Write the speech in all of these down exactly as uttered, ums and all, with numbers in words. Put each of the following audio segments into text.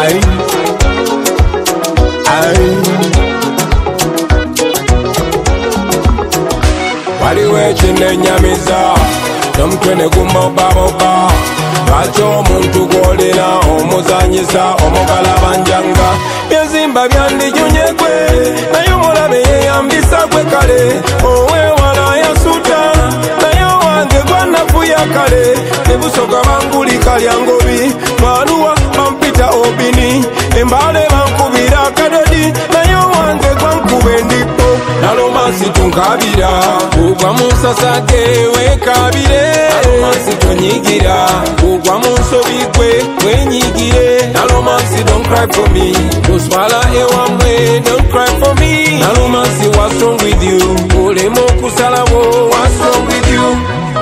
Ay, ay. Waliwo ekinenyamiza n'omutwe ne gumobaboba lwaki omuntu gw'olina omuzanyisa omugalabanjanga byezimba byandijunye gwe naye omulabe yeyambisa gwe kale owewala yasuta naye owange gwanafuya kale nebusoga bangulika lyangobi baluwa bampita obini embale bankubira akadodi naye owange gwankuba endipo nalomansi tunkabira kugwa mu nsasage wekabire nalomansi tonyigira kugwa mu nsobi gwe wenyigire nalomansi don't cry for me kuswala ewamwe don't cry for me nalomansi what's wrong with you olema okusalawo what's wrong with you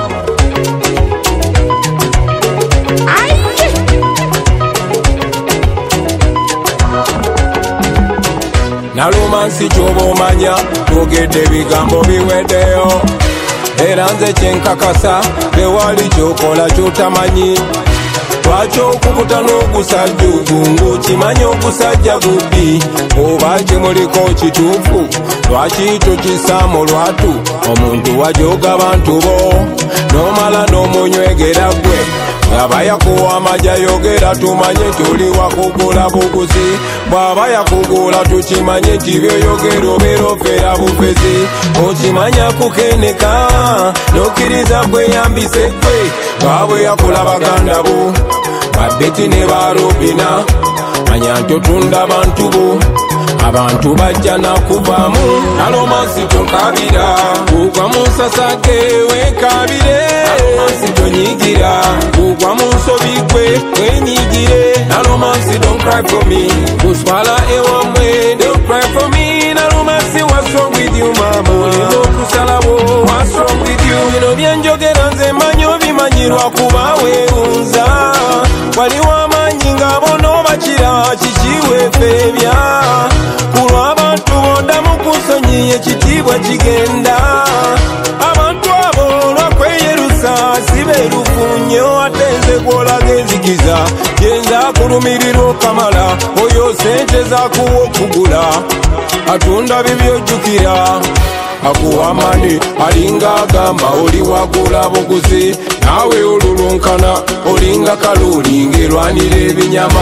nalomansi kyoba omanya twogedde ebigambo biweddeyo era nze kyenkakasa tewali kyokola kyotamanyi lwaki okukuta n'ogusajja ng'okimanyi ogusajja gubbi oba kimuliko kituufu lwaki tokisaamu lwatu omuntu wajoga bantu bo n'omala n'omunywegera gwe bw'aba yakuwa amagya yogera tumanye tuli wakugula buguzi bw'aba yakugula tukimanye nti byoyogera obeera ofeera bufezi okimanya kukeneka n'okkiriza kweyambise gwe bwabwe yakula baganda bo babeti ne barobina manya ntotunda bantu bo abantu bajja nakuvaamu nalomansi tonkabira kugwa mu nsasage wekabire nalomansi tonyigira kugwa mu nsobi gwe wenyigire nalomansi don't cry for me kuswala ewamwe don't cry for me nalomansi what's wrong with you mama olina okusalawo what's wrong with you bino byenjogera nze manyi obimanyirwa kuba weewunza waliwo amanyi nga bono bakira kikiweefeebya kulwa abantu bondamu kunsonyi ekitiibwa kigenda abantu abo lwakweyerusa sibeerufu nnyo ate nze gw'olaga enzikiza yenza kulumirirwa okamala oyo sente zakuwa okugula atunda bibyojjukira akuwa mani alinga agamba oli wagula buguzi naawe olulunkana olinga kaluuli ng'erwanira ebinyama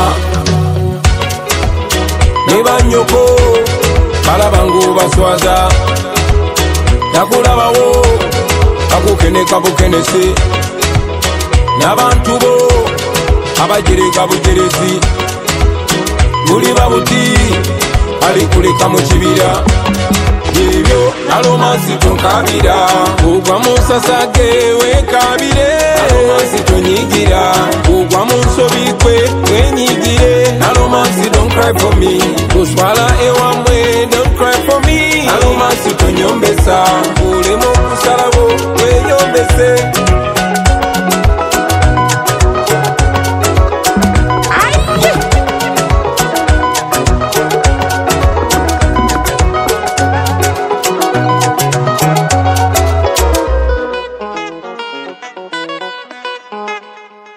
ne bannyoko balaba ng'obaswaza nakulabawo kakukeneka bukenesi n'abantu bo abajereka bujeresi buli babuti alikuleka mu kibira ebyo nalomansi tonkabira kugwa mu nsasage wekabire nalomansi tonyigira kugwa mu nsobi gwe wenyigire nalomansi don't cry for me kuswala ewamwe don't cry for me nalomansi tonyombesa olema okusalawo weyombese